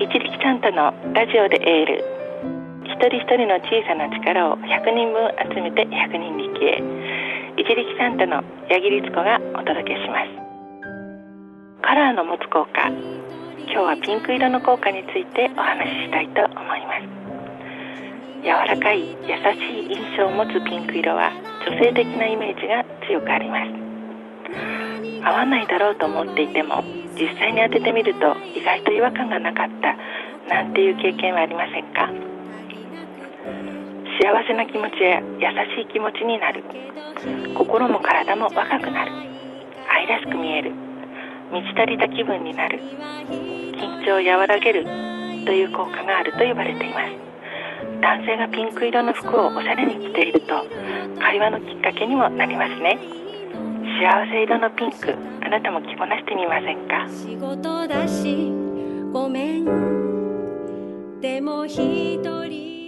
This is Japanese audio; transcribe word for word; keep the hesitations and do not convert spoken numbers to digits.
一力さんとのラジオでエール。一人一人の小さな力をひゃくにんぶん集めてひゃくにん力へ。一力さんとの八木律子がお届けします。カラーの持つ効果。今日はピンク色の効果についてお話ししたいと思います。柔らかい優しい印象を持つピンク色は女性的なイメージが強くあります。合わないだろうと思っていても実際に当ててみると意外と違和感がなかったなんていう経験はありませんか？幸せな気持ちや優しい気持ちになる。心も体も若くなる。愛らしく見える。満ち足りた気分になる。緊張を和らげるという効果があると言われています。男性がピンク色の服をおしゃれに着ていると会話のきっかけにもなりますね。幸せ色のピンク、あなたも着こなしてみませんか？ 仕事だしごめんでも一人